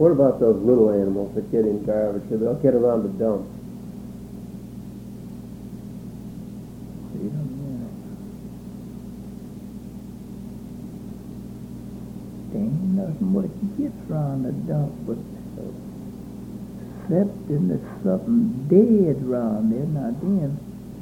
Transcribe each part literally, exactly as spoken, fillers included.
What about those little animals that get in garbage? They'll get around the dump. See them, yeah. There ain't nothing much gets around the dump, but except in there's something dead around there. Now then,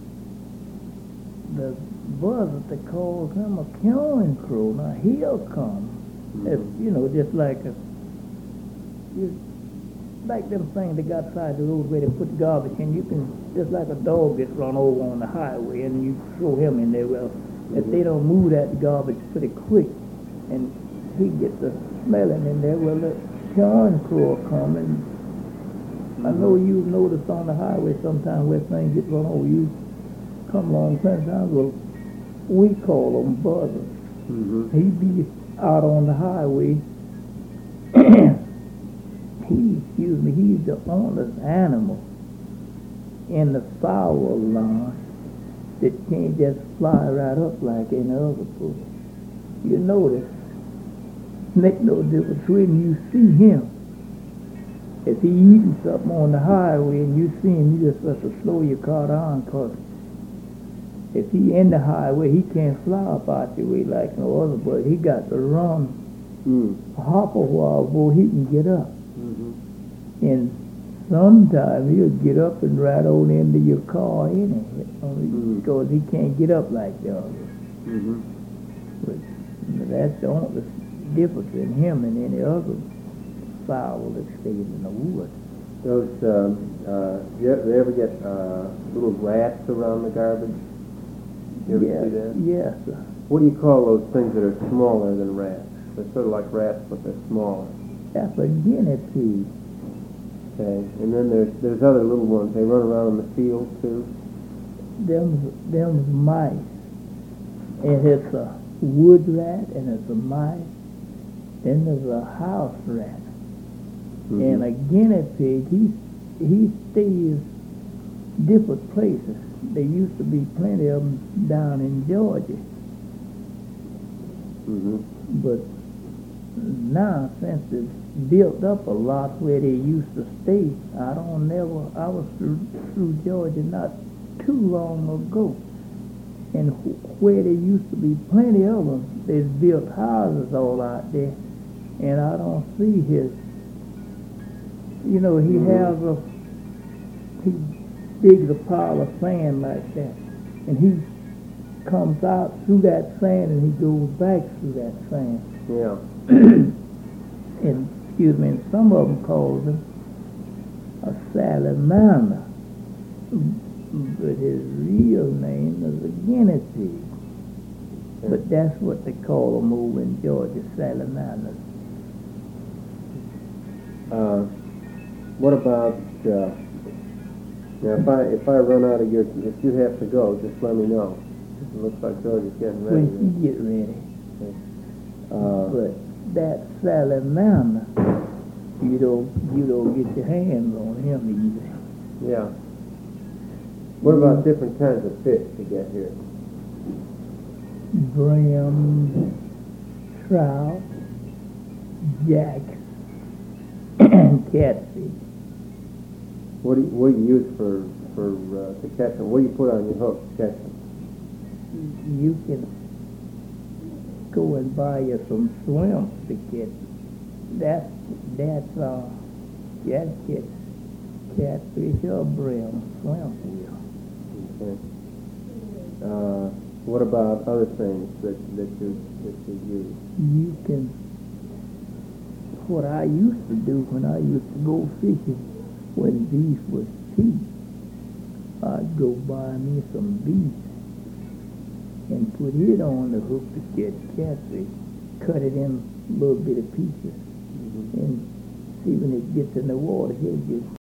the buzzard that calls him a killing crow, now he'll come. Mm-hmm. If, you know, just like a, you, like them things they got side the road where they put garbage in, you can, just like a dog gets run over on the highway and you throw him in there, well, mm-hmm. if they don't move that garbage pretty quick and he gets a smelling in there, well, the killing crow will come. And mm-hmm. I know you've noticed on the highway sometimes where things get run over, you come along sometimes, well, we call them buzzards. Mm-hmm. He be out on the highway. he, excuse me, he's the only animal in the fowl line that can't just fly right up like any other food. You notice, make no difference when you see him. If he eating something on the highway and you see him, you just have to slow your car down, because if he in the highway, he can't fly up out your way like no other bird. He got to run, mm. hop a while before he can get up. Mm-hmm. And sometimes he'll get up and ride on into your car anyhow, mm. because he can't get up like the others. Mm-hmm. But that's the only difference in him and any other fowl that stays in the woods. Those, um, uh, you ever, you ever get uh, little rats around the garbage? You ever yes, see that? yes, sir. What do you call those things that are smaller than rats? They're sort of like rats, but they're smaller. That's a guinea pig. Okay, and then there's there's other little ones. They run around in the field too. Them, them's mice. And it's a wood rat, and it's a mice. Then there's a house rat. Mm-hmm. And a guinea pig, he he stays different places. There used to be plenty of them down in Georgia. Mm-hmm. But now, since it's built up a lot where they used to stay, I don't never, I was through, through Georgia not too long ago. And wh- where there used to be plenty of them, there's built houses all out there. And I don't see his, you know, he mm-hmm. has a, he digs a pile of sand like that, and he comes out through that sand and he goes back through that sand. Yeah. And, excuse me, and some of them call him a salamander, but his real name is a guinea pig. Yeah. But that's what they call them over in Georgia, salamanders. Uh, what about, uh, now if I, if I run out of your, if you have to go, just let me know. It looks like George's getting ready. When he get ready. Okay. Uh, But that salamander, you don't, you don't get your hands on him either. yeah. What about different kinds of fish to get here? Brim, trout, jack, and catfish. What do you, what do you use for, for uh, to catch them? What do you put on your hook to catch them? You can go and buy you some shrimp to catch. That's, that's, uh, that catch catfish or brim, shrimp will. Okay. Uh, what about other things that, that you that you use? You can, what I used to do when I used to go fishing, when beef was cheap, I'd go buy me some beef and put it on the hook to catch catfish, cut it in little bitty pieces, mm-hmm. and see when it gets in the water, he'll just